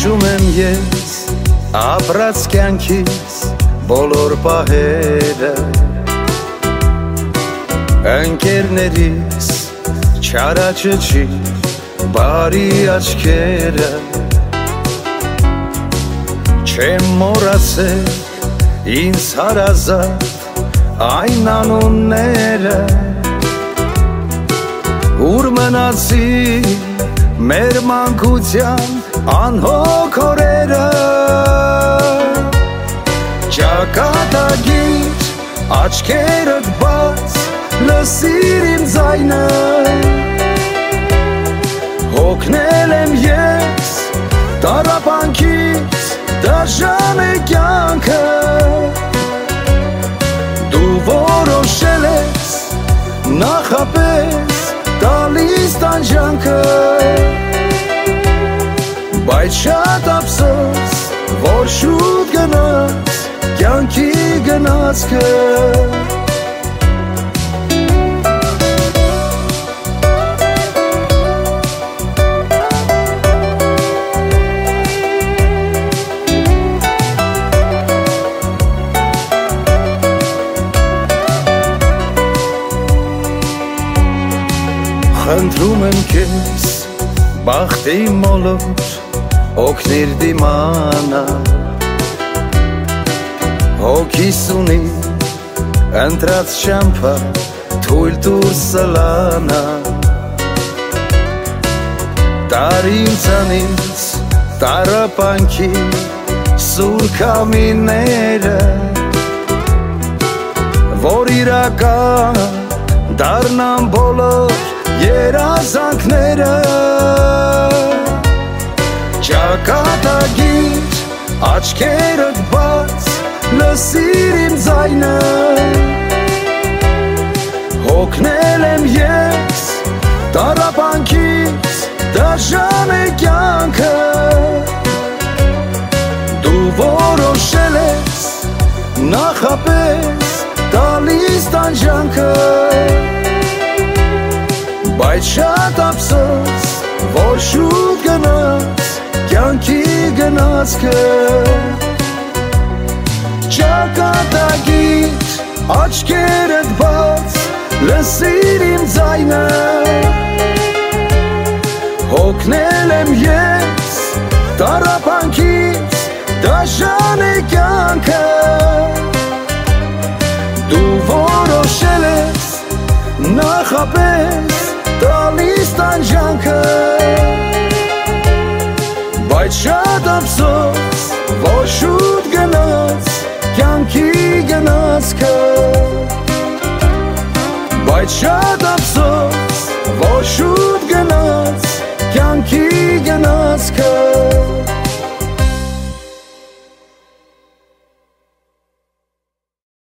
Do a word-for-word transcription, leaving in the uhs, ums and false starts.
Հիշում եմ ես ապրած կյանքիս բոլոր պահերը, ընկերներիս չարաչճի բարի աչքերը, չեմ մոռացել ինձ հարազատ այն անունները, ուր մնացին մեր մանկության անհոգ օրերը, ճակատագիր աչքերդ բաց լսիր իմ ձայնը, հոգնել եմ ես տառապանքից դաժան է կյանքը, դու որոշել ես նախապես տալիս տանջանքը, բայց շատ ափսոս որ շուտ գնաց կյանքի գնացքը, խնդրում եմ քեզ բախտի մոլոր օգնիր դիմանա, հոգիս ունի ընտրած շամփա թույլ տուր սլանա, տարի ինձանից տառապանքի սուր քամիները, որ իրական դառնան բոլոր երազանքները, ճակատագիր աչքերդ բաց լսիր իմ ձայնը, հոգնել եմ ես տառապանքից դաժան է կյանքը, դու որոշել ես նախապես տալիս տանջանքը, բայց շատ ափսոս որ շուտ գնաց կյանքի գնացքը, ճակատագիր աչքերդ բաց լսիր իմ ձայնը, հոգնել եմ ես տառապանքից դաժան է կյանքը, դու որոշել ես նախապես տալիս տանջանքը, բայց շատ ափսոս որ շուտ գնաց կյանքի գնացքը, բայց շատ ափսոս